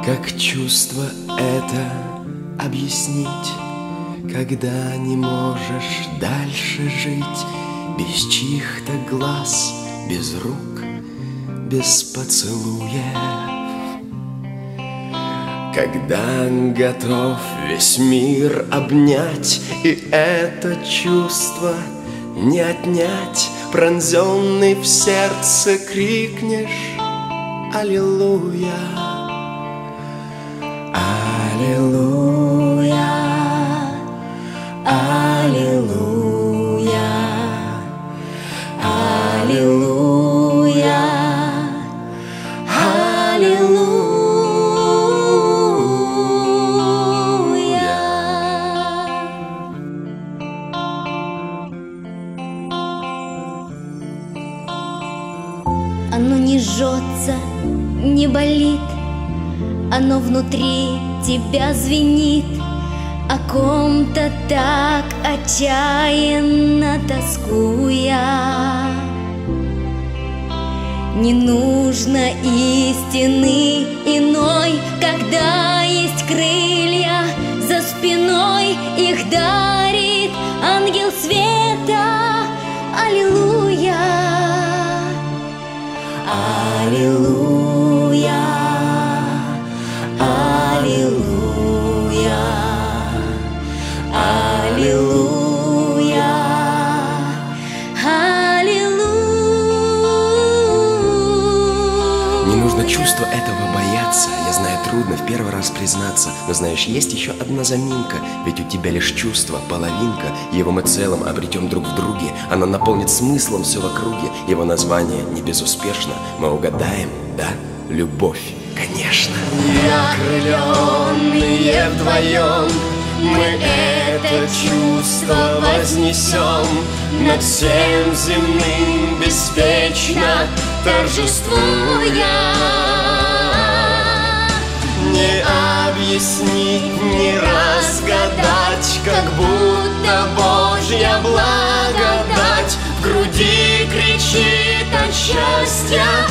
Как чувство это объяснить, когда не можешь дальше жить без чьих-то глаз, без рук, без поцелуев? Когда готов весь мир обнять, и это чувство не отнять, пронзенный в сердце крикнешь «Аллилуйя! Аллилуйя! Аллилуйя! Аллилуйя! Оно не жжется, не болит, оно внутри тебя звенит, о ком-то так отчаянно тоскуя. Не нужно истины иной, когда есть крылья за спиной, их дарит ангел света. Аллилуйя! Аллилуйя! Аллилуйя! Аллилуйя! Аллилуйя! Не нужно чувства этого бояться. Я знаю, трудно в первый раз признаться, но знаешь, есть еще одна заминка. Ведь у тебя лишь чувство, половинка. Его мы целым обретем друг в друге. Оно наполнит смыслом все в округе. Его название не безуспешно. Мы угадаем, да? Любовь, конечно. Неокрыленные вдвоем мы это чувство вознесем над всем земным беспечно торжествуя. Не объяснить, не разгадать, как будто Божья благодать в груди кричит от счастья.